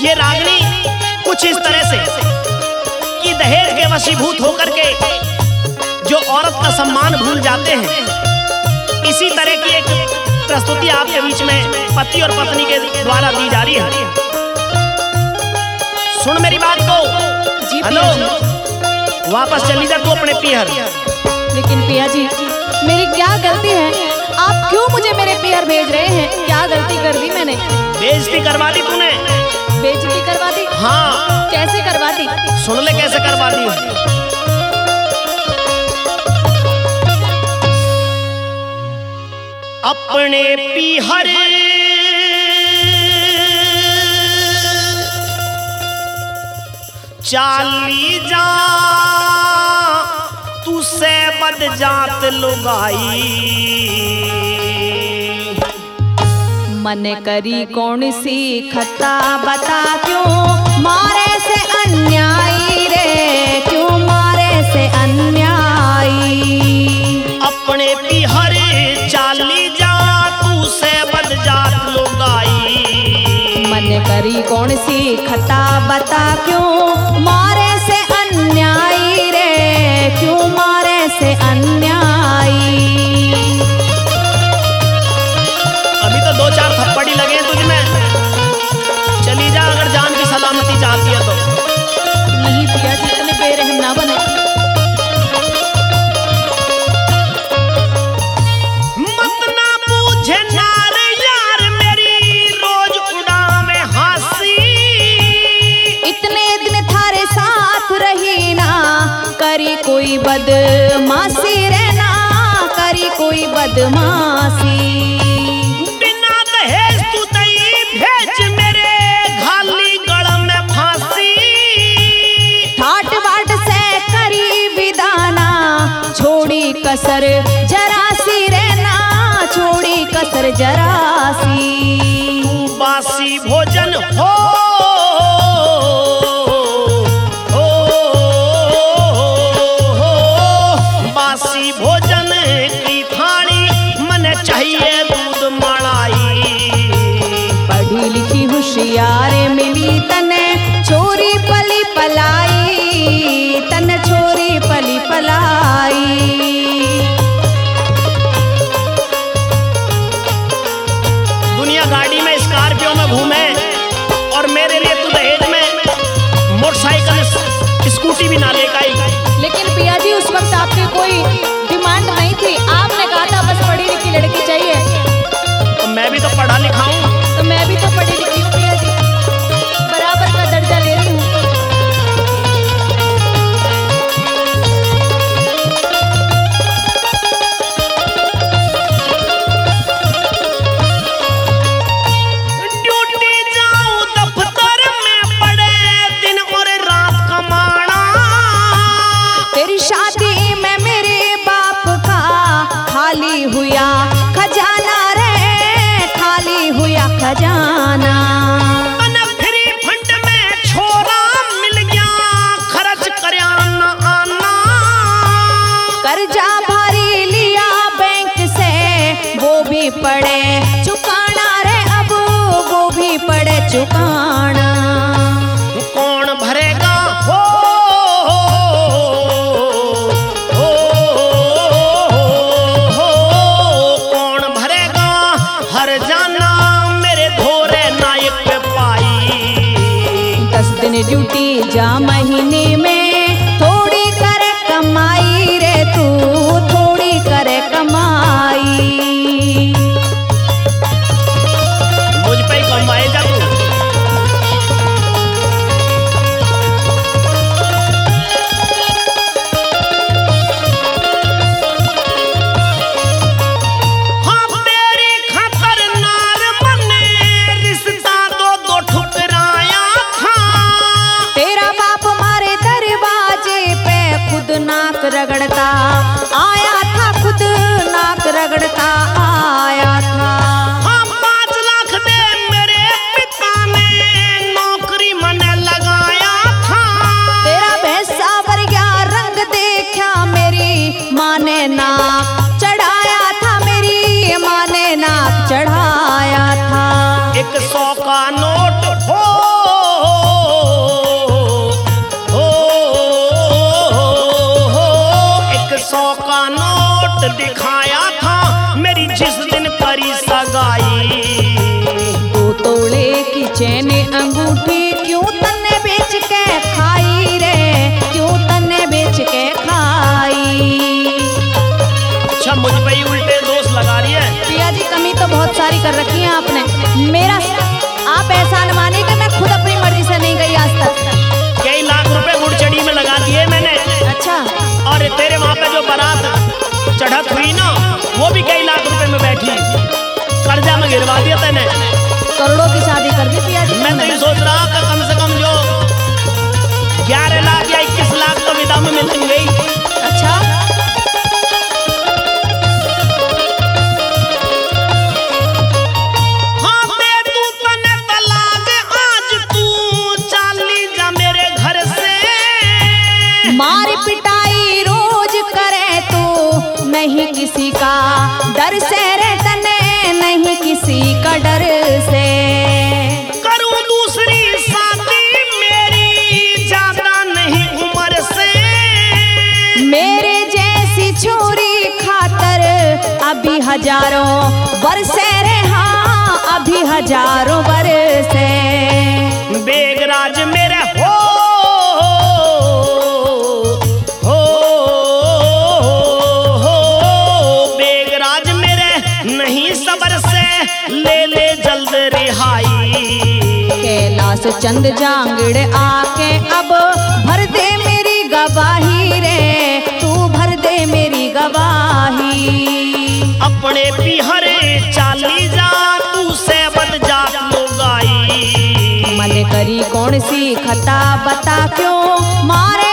ये रागनी कुछ इस तरह से कि दहेज के वशीभूत होकर के जो औरत का सम्मान भूल जाते हैं, इसी तरह की एक प्रस्तुति आपके बीच में पति और पत्नी के द्वारा दी जा रही है। सुन मेरी बात को। जी हेलो, वापस चली जा तू अपने पीहर। लेकिन पिया जी, मेरी क्या गलती है? आप क्यों मुझे मेरे पीहर भेज रहे हैं? क्या गलती कर दी मैंने? बेइज्जती करवा दी तूने। बेइज्जती करवा दी? हाँ। कैसे करवा दी? सुन ले कैसे करवा दी। अपने पीहर चाली जा तू से बद जात लुगाई। मन करी कौन सी खता बता, क्यों मारे से अन्यायी रे, क्यों मारे से अन्यायी। अपने पीहर चाली जा तू से बद जात लुगाई। मन करी कौन सी खता बता, क्यों मारे से अन्यायी रे, क्यों मारे से अन्यायी। अभी तो 2-4 थप्पड़ ही लगे तुझ में। चली जा अगर जान की सलामती चाहती है तो। नहीं पिया जी, इतने बेरहम ना बने। मत ना पूछे नार यार मेरी रोज उड़ावे हंसी। इतने दिन थारे साथ रही ना, करी कोई बदमाशी रे ना, करी कोई बदमाशी। बिना दहेज तू दई भेज मेरे घाली गड़ में फांसी। ठाट बाट से करी विदाना, छोड़ी कसर जरासी रे ना, छोड़ी कसर जरासी। तू बासी भोजन हो बासी भोजन की थाली मन चाहिए दूध मलाई। पढ़ी लिखी होशियार मिली तने छोरी पली पलाई, तन छोरी पली पलाई। दुनिया गाड़ी में स्कॉर्पियो में घूमे और मेरे लिए तू दहेज में मोटरसाइकिल स्कूटी भी ना लेकर आई। लेकिन पिया जी, उस वक्त आपकी कोई डिमांड नहीं थी। आपने कहा था बस पढ़ी लिखी लड़की चाहिए। तो मैं भी तो पढ़ा लिखा हूँ। तो मैं भी तो पढ़ी लिखी हूँ पिया जी, बराबर का दर्जा ले रही हूँ। ड्यूटी जाऊं दफ्तर में पड़े दिन और रात कमाना। तेरी शादी में मेरे बाप का खाली हुआ खजाना रे, खाली हुआ खजाना। फ्री फंड में छोरा मिल गया खर्च करया ना आना। कर्जा भारी लिया बैंक से, वो भी पड़े चुकाना रे, अब वो भी पड़े चुकाना। कौन भरेगा हो कौन भरेगा हर जाना मेरे धोरे नायक पे पाई। 10 दिन ड्यूटी जा महीने में, थोड़ी करे कमाई रे तू, थोड़ी करे कमाई। मुझ पे ही कमाए जा तू। हाँ तेरी खातर नार मने रिश्ता दो ठुकराया था। तेरा बाप मारे दरवाजे पे खुद नाक रगड़ता आया था, खुद नाक रगड़ता आया था। हाँ 5 लाख दे मेरे पिता ने नौकरी मने लगाया था। तेरा भैंसा वर्या रंग देखा, मेरी माँ ने नाक चढ़ाया था, मेरी माँ ने नाक चढ़ाया था। 100 का नोट हो दिखाया था मेरी जिस दिन करी सगाई। 2 तोले की चैन अंगूठी क्यों तन्ने बेच के खाई रे, क्यों तन्ने बेच के खाई। अच्छा मुझ पे ही उल्टे दोष लगा रही है। पिया जी कमी तो बहुत सारी कर रखी है आपने, मेरा आप ऐसा न माने कि मैं खुद अपनी मर्जी से नहीं गई आज तक। कई लाख रुपए गुड़चड़ी में लगा दिए मैंने। अच्छा। और तेरे वहां पे जो बारात चढ़त हुई ना वो भी कई लाख रुपए में बैठी, कर्जा में गिरवा दिया तैने। करोड़ों की शादी कर दी पिया जी। मैं तो ये सोच रहा कि कम से कम जो 11 लाख या 21 लाख तो विदा में मिलेंगे। अच्छा। मार पिटाई रोज करे तू नहीं किसी का डर से रे तने, नहीं किसी का डर से। करूं दूसरी शादी मेरी ज्यादा नहीं उम्र से, मेरे जैसी छोरी खातर अभी हजारों बरसे रे, हाँ अभी हजारों बरसे। बेगराज मेरे हो बेगराज मेरे नहीं सबर से ले ले जल्द रिहाई। कैलाश चंद जांगड़ आके अब भर दे मेरी गवाही रे, तू भर दे मेरी गवाही। अपने पिहरे चाली जा तू से बद जा लुगाई। मन करी कौन सी खता बता क्यों मारे